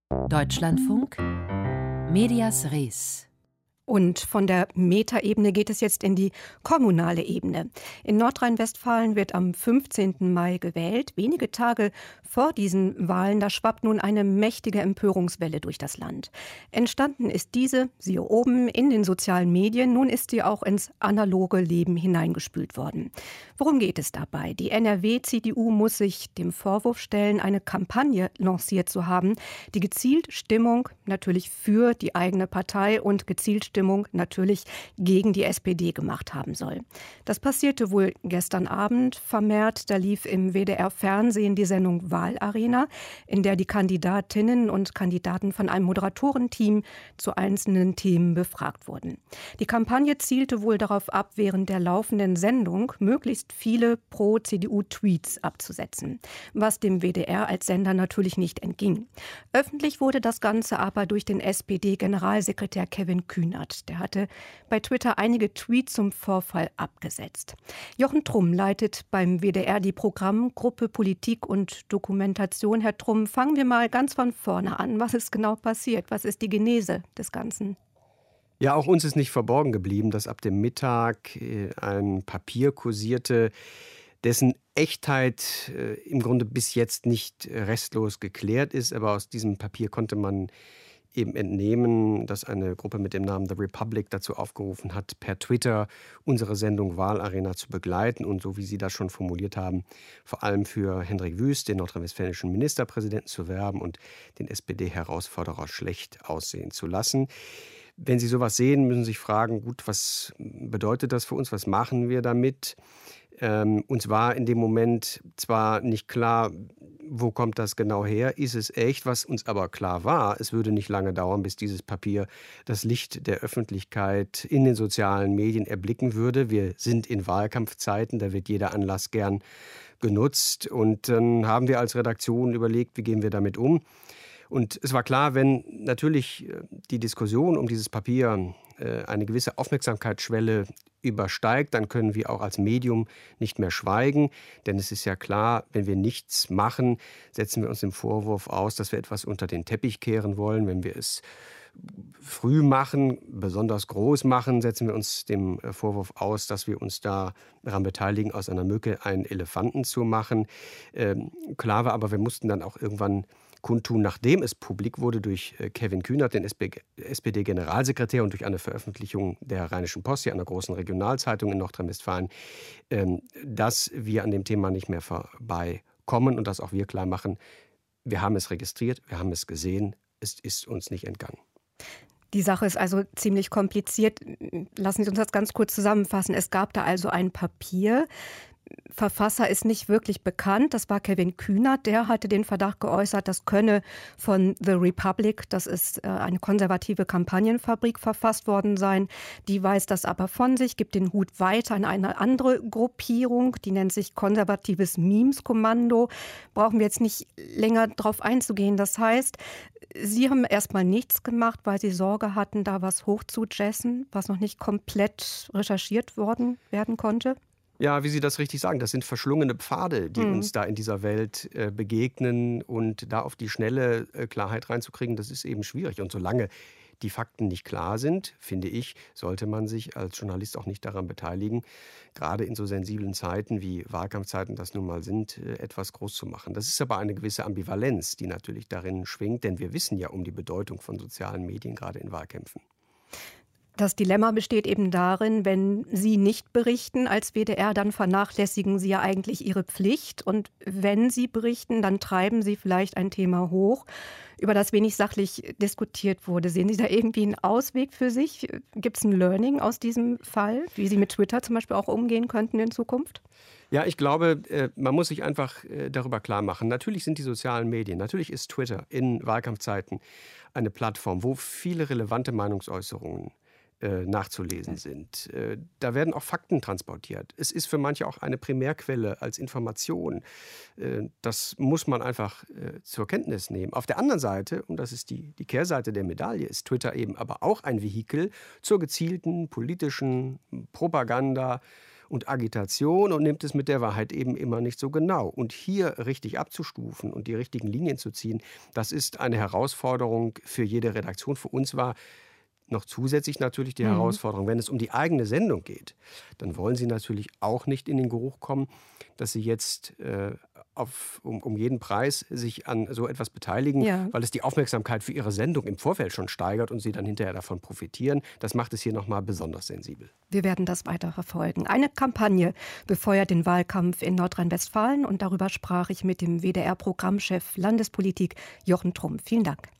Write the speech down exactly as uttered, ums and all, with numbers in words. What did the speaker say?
Deutschlandfunk Medias Res. Und von der Metaebene geht es jetzt in die kommunale Ebene. In Nordrhein-Westfalen wird am fünfzehnten Mai gewählt. Wenige Tage vor diesen Wahlen, da schwappt nun eine mächtige Empörungswelle durch das Land. Entstanden ist diese, siehe oben, in den sozialen Medien. Nun ist sie auch ins analoge Leben hineingespült worden. Worum geht es dabei? Die N R W-C D U muss sich dem Vorwurf stellen, eine Kampagne lanciert zu haben, die gezielt Stimmung natürlich für die eigene Partei und gezielt Stimmung natürlich gegen die S P D gemacht haben soll. Das passierte wohl gestern Abend vermehrt. Da lief im W D R-Fernsehen die Sendung Wahlarena, in der die Kandidatinnen und Kandidaten von einem Moderatorenteam zu einzelnen Themen befragt wurden. Die Kampagne zielte wohl darauf ab, während der laufenden Sendung möglichst viele Pro-C D U-Tweets abzusetzen, was dem W D R als Sender natürlich nicht entging. Öffentlich wurde das Ganze aber durch den S P D-Generalsekretär Kevin Kühnert. Der hatte bei Twitter einige Tweets zum Vorfall abgesetzt. Jochen Trumm leitet beim W D R die Programmgruppe Politik und Dokumentation. Herr Trumm, fangen wir mal ganz von vorne an. Was ist genau passiert? Was ist die Genese des Ganzen? Ja, auch uns ist nicht verborgen geblieben, dass ab dem Mittag ein Papier kursierte, dessen Echtheit äh, im Grunde bis jetzt nicht restlos geklärt ist. Aber aus diesem Papier konnte man eben entnehmen, dass eine Gruppe mit dem Namen The Republic dazu aufgerufen hat, per Twitter unsere Sendung Wahlarena zu begleiten und, so wie Sie das schon formuliert haben, vor allem für Hendrik Wüst, den nordrhein-westfälischen Ministerpräsidenten, zu werben und den S P D-Herausforderer schlecht aussehen zu lassen. Wenn Sie sowas sehen, müssen Sie sich fragen, gut, was bedeutet das für uns, was machen wir damit? Ähm, uns war in dem Moment zwar nicht klar, wo kommt das genau her, ist es echt, was uns aber klar war, es würde nicht lange dauern, bis dieses Papier das Licht der Öffentlichkeit in den sozialen Medien erblicken würde. Wir sind in Wahlkampfzeiten, da wird jeder Anlass gern genutzt und dann haben wir als Redaktion überlegt, wie gehen wir damit um. Und es war klar, wenn natürlich die Diskussion um dieses Papier eine gewisse Aufmerksamkeitsschwelle übersteigt, dann können wir auch als Medium nicht mehr schweigen. Denn es ist ja klar, wenn wir nichts machen, setzen wir uns dem Vorwurf aus, dass wir etwas unter den Teppich kehren wollen. Wenn wir es früh machen, besonders groß machen, setzen wir uns dem Vorwurf aus, dass wir uns da daran beteiligen, aus einer Mücke einen Elefanten zu machen. Ähm, klar war aber, wir mussten dann auch irgendwann kundtun, nachdem es publik wurde durch Kevin Kühnert, den S P D-Generalsekretär, und durch eine Veröffentlichung der Rheinischen Post, hier einer großen Regionalzeitung in Nordrhein-Westfalen, dass wir an dem Thema nicht mehr vorbeikommen und dass auch wir klar machen, wir haben es registriert, wir haben es gesehen, es ist uns nicht entgangen. Die Sache ist also ziemlich kompliziert. Lassen Sie uns das ganz kurz zusammenfassen. Es gab da also ein Papier. Verfasser ist nicht wirklich bekannt. Das war Kevin Kühnert. Der hatte den Verdacht geäußert, das könne von The Republic, das ist eine konservative Kampagnenfabrik, verfasst worden sein. Die weist das aber von sich, gibt den Hut weiter an eine andere Gruppierung, die nennt sich Konservatives Memes-Kommando. Brauchen wir jetzt nicht länger drauf einzugehen. Das heißt, Sie haben erstmal nichts gemacht, weil Sie Sorge hatten, da was hochzujessen, was noch nicht komplett recherchiert worden werden konnte? Ja, wie Sie das richtig sagen, das sind verschlungene Pfade, die mhm. uns da in dieser Welt äh, begegnen. Und da auf die schnelle äh, Klarheit reinzukriegen, das ist eben schwierig. Und solange die Fakten nicht klar sind, finde ich, sollte man sich als Journalist auch nicht daran beteiligen, gerade in so sensiblen Zeiten wie Wahlkampfzeiten das nun mal sind, äh, etwas groß zu machen. Das ist aber eine gewisse Ambivalenz, die natürlich darin schwingt, denn wir wissen ja um die Bedeutung von sozialen Medien, gerade in Wahlkämpfen. Das Dilemma besteht eben darin, wenn Sie nicht berichten als W D R, dann vernachlässigen Sie ja eigentlich Ihre Pflicht. Und wenn Sie berichten, dann treiben Sie vielleicht ein Thema hoch, über das wenig sachlich diskutiert wurde. Sehen Sie da irgendwie einen Ausweg für sich? Gibt es ein Learning aus diesem Fall, wie Sie mit Twitter zum Beispiel auch umgehen könnten in Zukunft? Ja, ich glaube, man muss sich einfach darüber klar machen. Natürlich sind die sozialen Medien, natürlich ist Twitter in Wahlkampfzeiten eine Plattform, wo viele relevante Meinungsäußerungen nachzulesen sind. Da werden auch Fakten transportiert. Es ist für manche auch eine Primärquelle als Information. Das muss man einfach zur Kenntnis nehmen. Auf der anderen Seite, und das ist die, die Kehrseite der Medaille, ist Twitter eben aber auch ein Vehikel zur gezielten politischen Propaganda und Agitation und nimmt es mit der Wahrheit eben immer nicht so genau. Und hier richtig abzustufen und die richtigen Linien zu ziehen, das ist eine Herausforderung für jede Redaktion. Für uns war noch zusätzlich natürlich die mhm. Herausforderung, wenn es um die eigene Sendung geht, dann wollen Sie natürlich auch nicht in den Geruch kommen, dass Sie jetzt äh, auf, um, um jeden Preis sich an so etwas beteiligen, ja. weil es die Aufmerksamkeit für Ihre Sendung im Vorfeld schon steigert und Sie dann hinterher davon profitieren. Das macht es hier nochmal besonders sensibel. Wir werden das weiter verfolgen. Eine Kampagne befeuert den Wahlkampf in Nordrhein-Westfalen und darüber sprach ich mit dem W D R-Programmchef Landespolitik Jochen Trumm. Vielen Dank.